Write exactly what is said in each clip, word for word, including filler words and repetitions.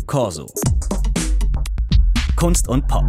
Corso. Kunst und Pop.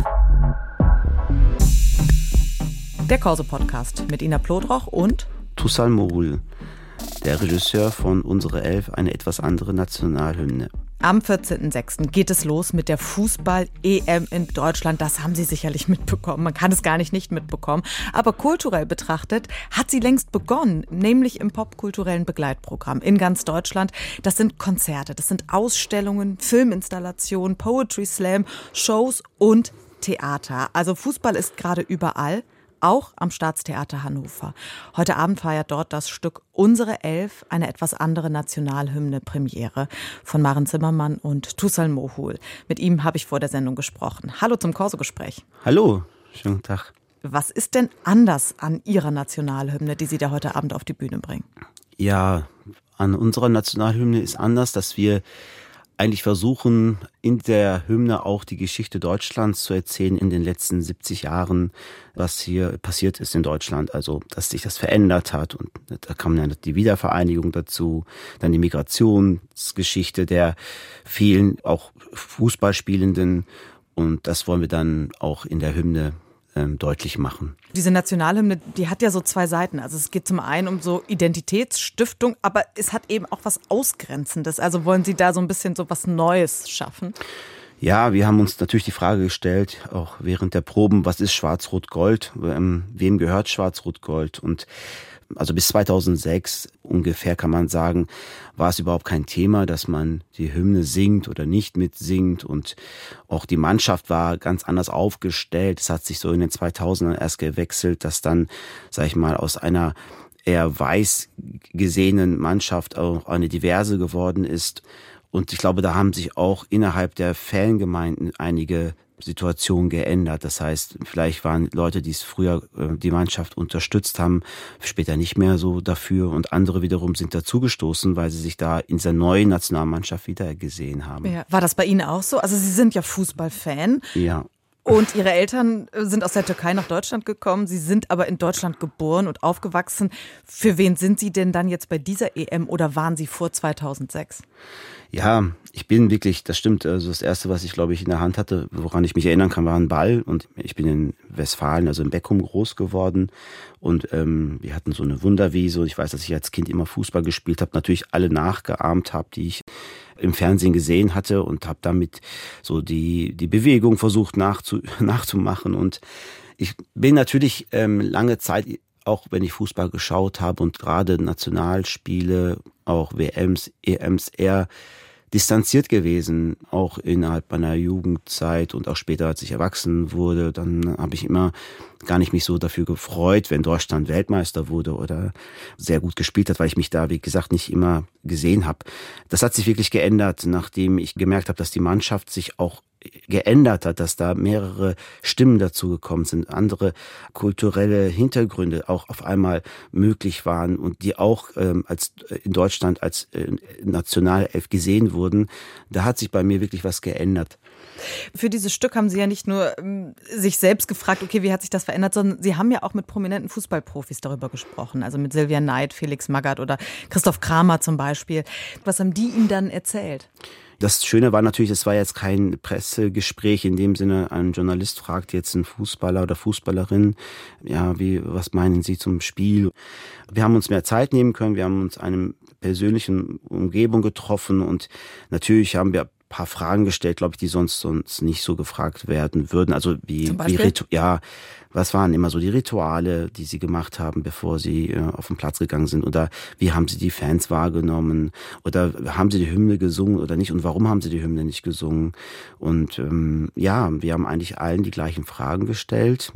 Der Corso-Podcast mit Ina Plodroch und Toussal Mohoul, der Regisseur von Unsere Elf, eine etwas andere Nationalhymne. Am vierzehnten sechsten geht es los mit der Fußball-E M in Deutschland. Das haben Sie sicherlich mitbekommen. Man kann es gar nicht nicht mitbekommen. Aber kulturell betrachtet hat sie längst begonnen, nämlich im popkulturellen Begleitprogramm in ganz Deutschland. Das sind Konzerte, das sind Ausstellungen, Filminstallationen, Poetry Slam, Shows und Theater. Also Fußball ist gerade überall. Auch am Staatstheater Hannover. Heute Abend feiert dort das Stück Unsere Elf, eine etwas andere Nationalhymne Premiere von Maren Zimmermann und Toussal Mohoul. Mit ihm habe ich vor der Sendung gesprochen. Hallo zum Corso-Gespräch. Hallo, schönen Tag. Was ist denn anders an Ihrer Nationalhymne, die Sie da heute Abend auf die Bühne bringen? Ja, an unserer Nationalhymne ist anders, dass wir eigentlich versuchen, in der Hymne auch die Geschichte Deutschlands zu erzählen in den letzten siebzig Jahren, was hier passiert ist in Deutschland, also dass sich das verändert hat. Und da kam dann die Wiedervereinigung dazu, dann die Migrationsgeschichte der vielen auch Fußballspielenden, und das wollen wir dann auch in der Hymne ähm, deutlich machen. Diese Nationalhymne, die hat ja so zwei Seiten. Also es geht zum einen um so Identitätsstiftung, aber es hat eben auch was Ausgrenzendes. Also wollen Sie da so ein bisschen so was Neues schaffen? Ja, wir haben uns natürlich die Frage gestellt, auch während der Proben, was ist Schwarz-Rot-Gold? Ähm, wem gehört Schwarz-Rot-Gold? Und also bis zweitausendsechs ungefähr kann man sagen, war es überhaupt kein Thema, dass man die Hymne singt oder nicht mitsingt, und auch die Mannschaft war ganz anders aufgestellt. Es hat sich so in den zweitausendern erst gewechselt, dass dann, sag ich mal, aus einer eher weiß gesehenen Mannschaft auch eine diverse geworden ist. Und ich glaube, da haben sich auch innerhalb der Fangemeinden einige Situation geändert. Das heißt, vielleicht waren Leute, die es früher äh, die Mannschaft unterstützt haben, später nicht mehr so dafür, und andere wiederum sind dazugestoßen, weil sie sich da in dieser neuen Nationalmannschaft wieder gesehen haben. Ja. War das bei Ihnen auch so? Also Sie sind ja Fußballfan. Ja. Und Ihre Eltern sind aus der Türkei nach Deutschland gekommen. Sie sind aber in Deutschland geboren und aufgewachsen. Für wen sind Sie denn dann jetzt bei dieser E M oder waren Sie vor zweitausendsechs? Ja, ich bin wirklich, das stimmt, also das Erste, was ich, glaube ich, in der Hand hatte, woran ich mich erinnern kann, war ein Ball. Und ich bin in Westfalen, also in Beckum, groß geworden. Und ähm, wir hatten so eine Wunderwiese. Und ich weiß, dass ich als Kind immer Fußball gespielt habe, natürlich alle nachgeahmt habe, die ich im Fernsehen gesehen hatte, und habe damit so die die Bewegung versucht nachzu, nachzumachen. Und ich bin natürlich ähm, lange Zeit, auch wenn ich Fußball geschaut habe und gerade Nationalspiele, auch W Ms, E Ms, eher distanziert gewesen, auch innerhalb meiner Jugendzeit und auch später, als ich erwachsen wurde. Dann habe ich immer gar nicht mich so dafür gefreut, wenn Deutschland Weltmeister wurde oder sehr gut gespielt hat, weil ich mich da, wie gesagt, nicht immer gesehen habe. Das hat sich wirklich geändert, nachdem ich gemerkt habe, dass die Mannschaft sich auch geändert hat, dass da mehrere Stimmen dazu gekommen sind, andere kulturelle Hintergründe auch auf einmal möglich waren und die auch ähm, als in Deutschland als äh, Nationalelf gesehen wurden. Da hat sich bei mir wirklich was geändert. Für dieses Stück haben Sie ja nicht nur ähm, sich selbst gefragt, okay, wie hat sich das verändert, sondern Sie haben ja auch mit prominenten Fußballprofis darüber gesprochen, also mit Silvia Neid, Felix Magath oder Christoph Kramer zum Beispiel. Was haben die Ihnen dann erzählt? Das Schöne war natürlich, es war jetzt kein Pressegespräch in dem Sinne, ein Journalist fragt jetzt einen Fußballer oder Fußballerin, ja, wie, was meinen Sie zum Spiel? Wir haben uns mehr Zeit nehmen können, wir haben uns in einer persönlichen Umgebung getroffen, und natürlich haben wir ein paar Fragen gestellt, glaube ich, die sonst sonst nicht so gefragt werden würden. Also wie, wie Ritu- ja, was waren immer so die Rituale, die sie gemacht haben, bevor sie äh, auf den Platz gegangen sind? Oder wie haben sie die Fans wahrgenommen? Oder haben sie die Hymne gesungen oder nicht? Und warum haben sie die Hymne nicht gesungen? Und ähm, ja, wir haben eigentlich allen die gleichen Fragen gestellt,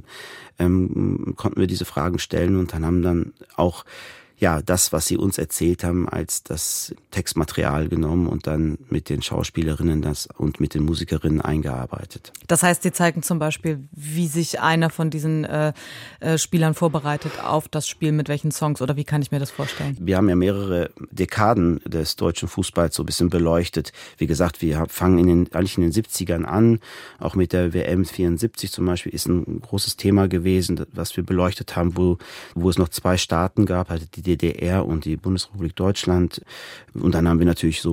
ähm, konnten wir diese Fragen stellen, und dann haben dann auch ja, das, was sie uns erzählt haben, als das Textmaterial genommen und dann mit den Schauspielerinnen das und mit den Musikerinnen eingearbeitet. Das heißt, Sie zeigen zum Beispiel, wie sich einer von diesen äh, äh, Spielern vorbereitet auf das Spiel, mit welchen Songs, oder wie kann ich mir das vorstellen? Wir haben ja mehrere Dekaden des deutschen Fußballs so ein bisschen beleuchtet. Wie gesagt, wir fangen in den, eigentlich in den siebzigern an, auch mit der W M vierundsiebzig zum Beispiel ist ein großes Thema gewesen, was wir beleuchtet haben, wo, wo es noch zwei Staaten gab, also die D D R und die Bundesrepublik Deutschland. Und dann haben wir natürlich so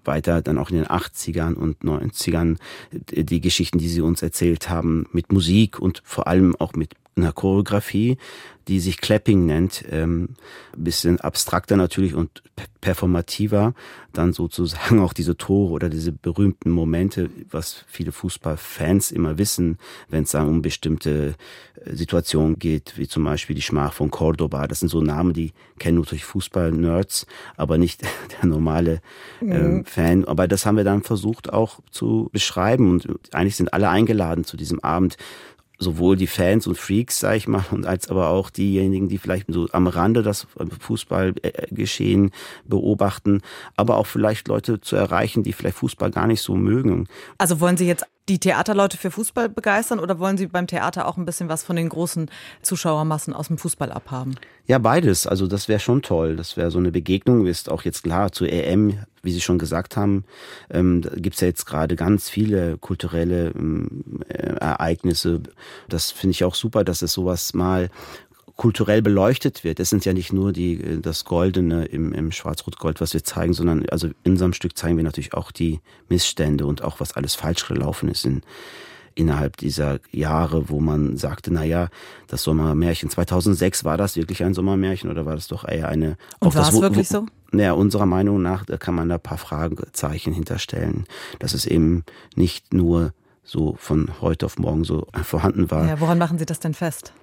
weiter dann auch in den achtzigern und neunzigern die Geschichten, die sie uns erzählt haben, mit Musik und vor allem auch mit einer Choreografie, die sich Clapping nennt, ähm, bisschen abstrakter natürlich und performativer, dann sozusagen auch diese Tore oder diese berühmten Momente, was viele Fußballfans immer wissen, wenn es um bestimmte Situationen geht, wie zum Beispiel die Schmach von Cordoba. Das sind so Namen, die kennen nur durch Fußball-Nerds, aber nicht der normale ähm, mhm. Fan. Aber das haben wir dann versucht auch zu beschreiben und eigentlich sind alle eingeladen zu diesem Abend. Sowohl die Fans und Freaks, sag ich mal, und als aber auch diejenigen, die vielleicht so am Rande das Fußballgeschehen beobachten, aber auch vielleicht Leute zu erreichen, die vielleicht Fußball gar nicht so mögen. Also wollen Sie jetzt die Theaterleute für Fußball begeistern oder wollen Sie beim Theater auch ein bisschen was von den großen Zuschauermassen aus dem Fußball abhaben? Ja, beides. Also das wäre schon toll. Das wäre so eine Begegnung. Ist auch jetzt klar zur E M, wie Sie schon gesagt haben, ähm, da gibt's ja jetzt gerade ganz viele kulturelle ähm, Ereignisse. Das finde ich auch super, dass es sowas mal kulturell beleuchtet wird. Es sind ja nicht nur die das Goldene im, im Schwarz-Rot-Gold, was wir zeigen, sondern also in unserem Stück zeigen wir natürlich auch die Missstände und auch, was alles falsch gelaufen ist in, innerhalb dieser Jahre, wo man sagte, na ja, das Sommermärchen zweitausendsechs, war das wirklich ein Sommermärchen oder war das doch eher eine... Und war es wirklich so? Naja, unserer Meinung nach, da kann man da ein paar Fragezeichen hinterstellen, dass es eben nicht nur so von heute auf morgen so vorhanden war. Ja, woran machen Sie das denn fest?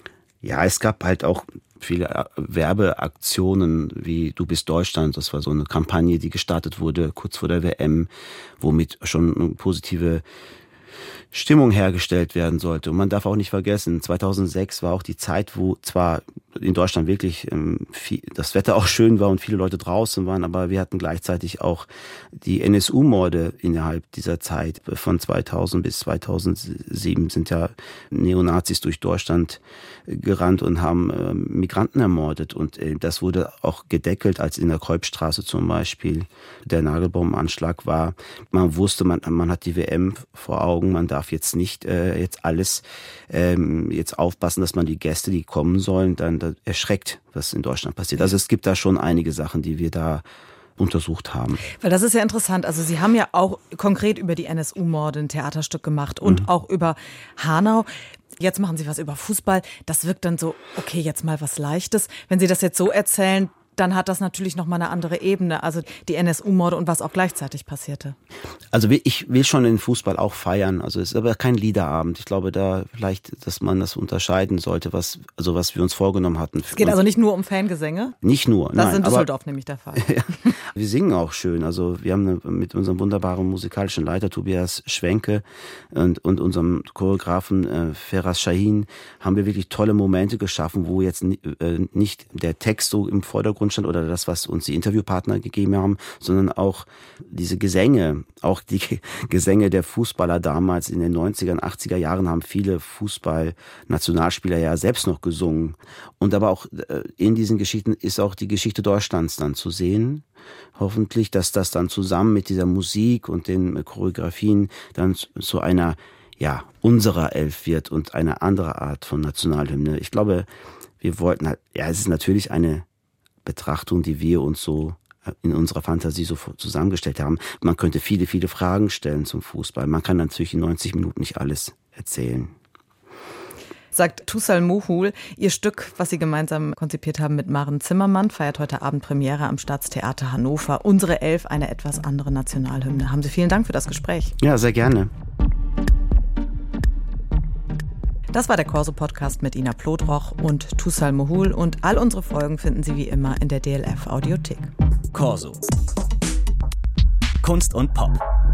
Ja, es gab halt auch viele Werbeaktionen wie Du bist Deutschland. Das war so eine Kampagne, die gestartet wurde kurz vor der W M, womit schon eine positive Stimmung hergestellt werden sollte. Und man darf auch nicht vergessen, zweitausendsechs war auch die Zeit, wo zwar in Deutschland wirklich ähm, viel, das Wetter auch schön war und viele Leute draußen waren, aber wir hatten gleichzeitig auch die N S U-Morde innerhalb dieser Zeit. Von zweitausend bis zweitausendsieben sind ja Neonazis durch Deutschland gerannt und haben äh, Migranten ermordet. Und äh, das wurde auch gedeckelt, als in der Kolbstraße zum Beispiel der Nagelbaumanschlag war. Man wusste, man, man hat die W M vor Augen, man darf jetzt nicht äh, jetzt alles ähm, jetzt aufpassen, dass man die Gäste, die kommen sollen, dann da erschreckt, was in Deutschland passiert. Also es gibt da schon einige Sachen, die wir da untersucht haben. Weil das ist ja interessant. Also Sie haben ja auch konkret über die N S U-Morde ein Theaterstück gemacht und mhm. auch über Hanau. Jetzt machen Sie was über Fußball. Das wirkt dann so, okay, jetzt mal was Leichtes. Wenn Sie das jetzt so erzählen, dann hat das natürlich nochmal eine andere Ebene. Also die N S U-Morde und was auch gleichzeitig passierte. Also ich will schon den Fußball auch feiern. Also es ist aber kein Liederabend. Ich glaube da vielleicht, dass man das unterscheiden sollte, was, also was wir uns vorgenommen hatten. Es geht also nicht nur um Fangesänge? Nicht nur, das nein. Das ist in Düsseldorf nämlich der Fall. Ja, wir singen auch schön. Also wir haben eine, mit unserem wunderbaren musikalischen Leiter Tobias Schwenke und, und unserem Choreografen äh, Feras Shahin haben wir wirklich tolle Momente geschaffen, wo jetzt äh, nicht der Text so im Vordergrund stand oder das, was uns die Interviewpartner gegeben haben, sondern auch diese Gesänge, auch die Gesänge der Fußballer damals in den neunziger, achtziger Jahren haben viele Fußball-Nationalspieler ja selbst noch gesungen. Und aber auch in diesen Geschichten ist auch die Geschichte Deutschlands dann zu sehen. Hoffentlich, dass das dann zusammen mit dieser Musik und den Choreografien dann zu einer, ja, unserer Elf wird und eine andere Art von Nationalhymne. Ich glaube, wir wollten halt, ja, es ist natürlich eine Betrachtung, die wir uns so in unserer Fantasie so zusammengestellt haben. Man könnte viele, viele Fragen stellen zum Fußball. Man kann natürlich in neunzig Minuten nicht alles erzählen. Sagt Tussal Mohool. Ihr Stück, was Sie gemeinsam konzipiert haben mit Maren Zimmermann, feiert heute Abend Premiere am Staatstheater Hannover. Unsere Elf, eine etwas andere Nationalhymne. Haben Sie vielen Dank für das Gespräch. Ja, sehr gerne. Das war der Corso-Podcast mit Ina Plodroch und Tussal Mohool und all unsere Folgen finden Sie wie immer in der D L F-Audiothek. Corso. Kunst und Pop.